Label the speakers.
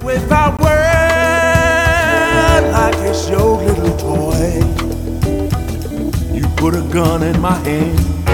Speaker 1: without word, like it's your little toy. You put a gun in my hand,